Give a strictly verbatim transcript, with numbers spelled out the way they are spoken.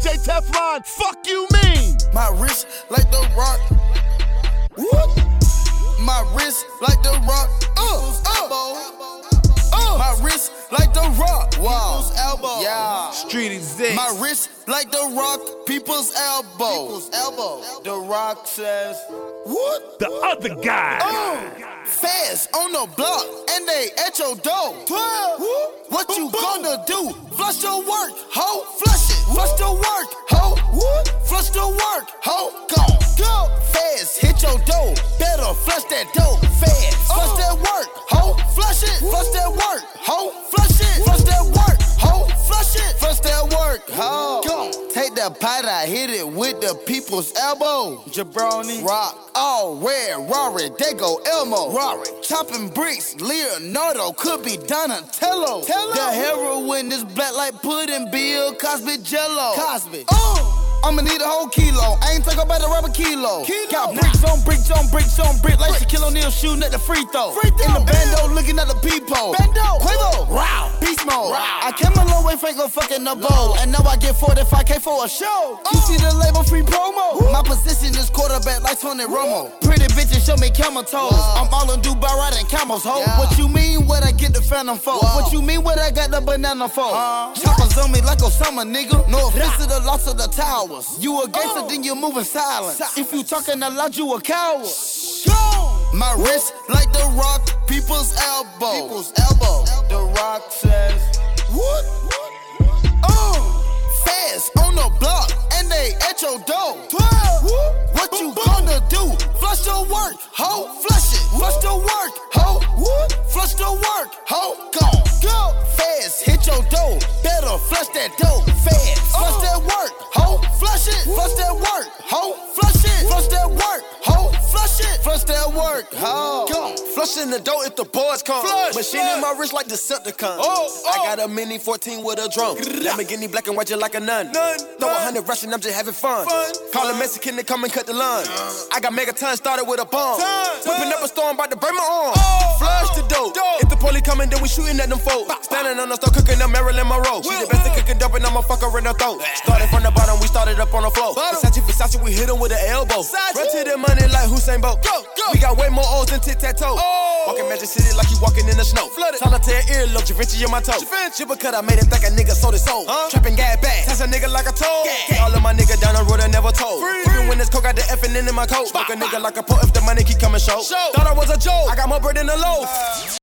J Teflon, fuck you mean? My wrist like the rock. What? My wrist like the rock. Uh, uh. Uh. My wrist like the rock. Wow. People's elbow. Yeah. Street exist. My wrist like the rock. People's elbow. People's elbow. The rock says, what? The other guy. Uh. Fast on the block and they at your door. twelve. What you gonna do? Flush the work, ho. Flush it. Flush the work, ho. What? Flush the work, ho. Go. Go. Fast hit your door. Better flush that dough. Fast. Flush that work, ho. Flush it. Flush that work, ho. Flush it. Flush that work, ho. Flush it. Flush that work, ho. Go. Take that pot, I hit it with the people's elbow. Jabroni. Rock. All red. Rory. They go Elmo. Rory. Chopping bricks. Leonardo. Could be Donatello. Tello. The heroin is black like pudding. Bill Cosby Jello. Cosby. Oh. I'ma need a whole kilo. I ain't talking about a rubber kilo. kilo. Got bricks on bricks on bricks on bricks. Like Shaquille O'Neal shooting at the free throw. Free throw. In the bando, looking at the peephole. Bando. Quavo. Wow. Beast mode. Wow. I came a long way, Franco fucking the bowl. And now I get forty-five K for a show. Oh. You see the label free promo. Woo. My position is quarterback like Tony Romo. Pretty bitches show me camel toes. Whoa. I'm all in Dubai riding camels, ho. Yeah. What you mean what I get the phantom for? Whoa. What you mean what I got the banana for? Uh. Choppers on me like Osama, nigga. No offense to the loss of the tower. You a gangster, oh. Then you moving silent. If you talking a lot, you a coward. Go. My Woo. Wrist like the rock, people's elbow. People's elbow. The rock says, what? Oh. Fast on the block, and they at your door. twelve. What boom, you boom. Gonna do? Flush the work, ho. Flush it. Woo. Flush the work, ho. What? Flush the work, ho. Go. Go. Fast, hit your dough. Better flush that dough. Fast. Flush oh. That work, ho. Flush it. Woo. Flush that work, ho. Flush it. Flush that work, ho. Flush it. Flush that work, ho. Go. Flushing the dough if the boys come. Flush, Machine flush. in my wrist like Decepticon. Oh, oh. I got a mini fourteen with a drum. Lamborghini black and white just like a nun. None. Throw a hundred rushing, I'm just having fun. Fun. Call a Mexican to come and cut the line. Uh. I got megaton started with a bomb. Time. Whipping up a storm, about to break my arm. Oh. Flush the dough. dough. If the police coming, then we shooting at them folks. Standing on the store cooking up Marilyn Monroe. She the best at cooking dope and I'ma fuck her in the throat. Started from the bottom, we started up on the floor. Versace, Versace, we hit them with an elbow. Run to the money like Usain Bolt. Go, go. We got way more O's than tic-tac-toe. Oh. Walking Magic City like you walking in the snow. Flooded. Solitaire earlobe, Givenchy in my toe. Jibber cut, I made him think a nigga sold his soul. Huh? Trapping gas back, that's a nigga like a toll. Yeah. All of my nigga down the road, I never told. Free. Even when this coke got the F and in my coat. Smoke a nigga like a po if the money keep coming show. show. Thought I was a joke, I got more bread than a loaf. Uh.